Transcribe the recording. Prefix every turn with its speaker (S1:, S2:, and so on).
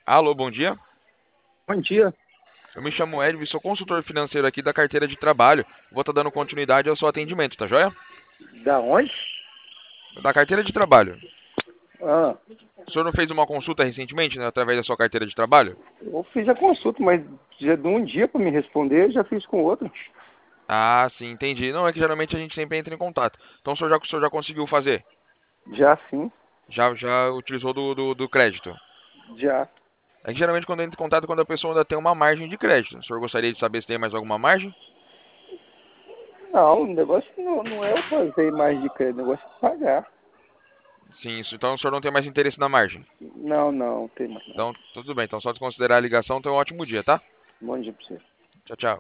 S1: Alô, bom dia.
S2: Bom dia.
S1: Eu me chamo Edson, sou consultor financeiro aqui da carteira de trabalho. Vou estar dando continuidade ao seu atendimento, tá joia?
S2: Da onde?
S1: Da carteira de trabalho.
S2: Ah,
S1: O senhor não fez uma consulta recentemente, né, através da sua carteira de trabalho?
S2: eu fiz a consulta, mas já de um dia para me responder, eu já fiz com outro.
S1: Ah, sim, entendi. Não, é que geralmente a gente sempre entra em contato. Então o senhor já conseguiu fazer?
S2: Já sim,
S1: Já utilizou do crédito?
S2: já.
S1: É que geralmente quando entra em contato é quando a pessoa ainda tem uma margem de crédito. O senhor gostaria de saber se tem mais alguma margem?
S2: Não, o negócio não é eu fazer mais de crédito, o negócio é pagar.
S1: Sim, então o senhor não tem mais interesse na margem.
S2: Não, tem mais não.
S1: Então, tudo bem. Então, só desconsiderar a ligação, tenha um ótimo dia, tá?
S2: Bom dia pra você.
S1: Tchau, tchau.